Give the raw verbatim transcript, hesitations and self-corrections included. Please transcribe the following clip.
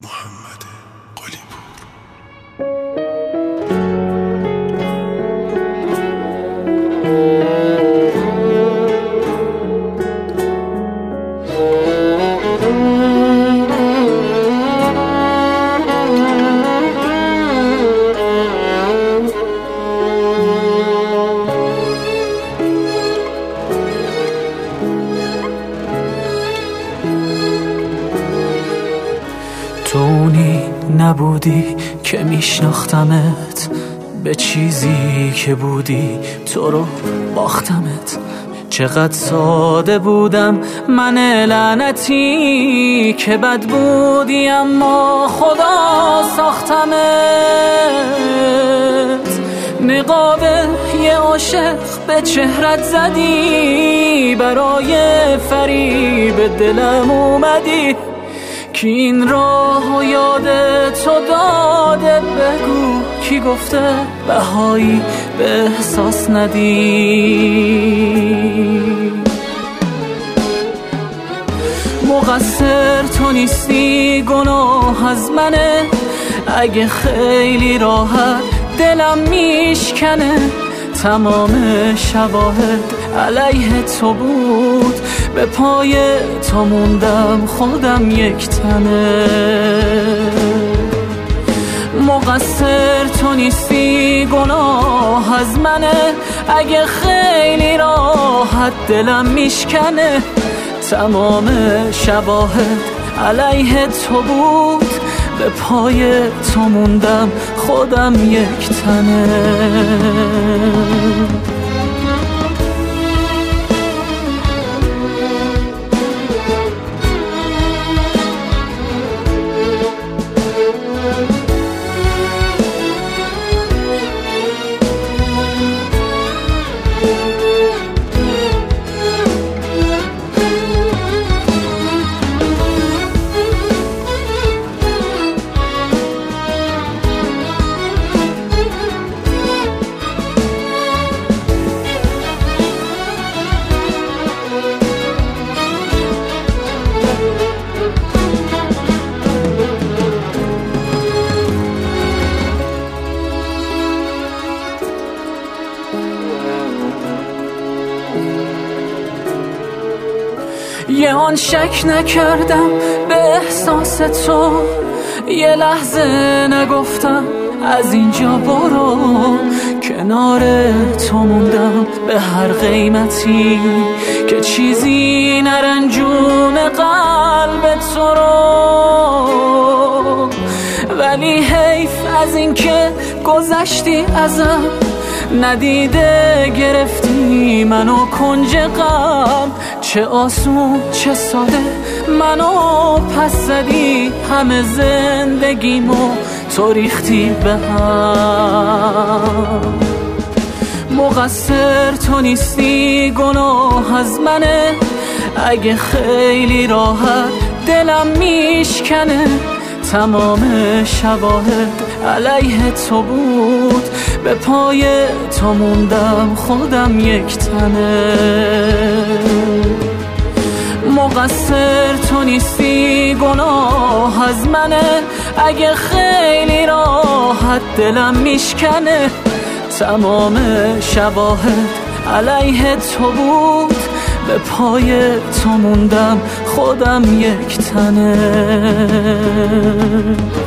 محمد قلی‌پور. تو اونی نبودی که میشناختمت، به چیزی که بودی تو رو باختمت. چقدر ساده بودم من لعنتی که بد بودی اما خدا ساختمت. نقاب یه عاشق به چهرت زدی، برای فریب دلم اومدی کی این راه و یاد تو داده؟ بگو کی گفته بهایی به احساس ندی؟ مقصر تو نیستی، گناه از منه. اگه خیلی راحت دلم میشکنه، تمام شواهد علیه تو بود، به پای تو موندم خودم یک تنه. مقصر تو نیستی، گناه از منه. اگه خیلی راحت دلم میشکنه، تمام شواهد علیه تو بود، به پای تو موندم خودم یک تنه. یه آن شک نکردم به احساس تو، یه لحظه نگفتم از اینجا برو. کنار تو موندم به هر قیمتی که چیزی نرنجون قلب تو رو. ولی حیف از این که گذشتی ازم، ندیده گرفتی منو کنج غم. چه آسون چه ساده منو پس زدی، همه زندگیمو تو ریختی به هم. مقصر تو نیستی، گناه از منه. اگه خیلی راحت دلم میشکنه، تمام شواهد علیه تو بود، به پای تو موندم خودم یک تنه. مقصر تو نیستی، گناه از منه. اگه خیلی راحت دلم میشکنه، تمام شواهد علیه تو بود، به پای تو موندم خودم یک تنه.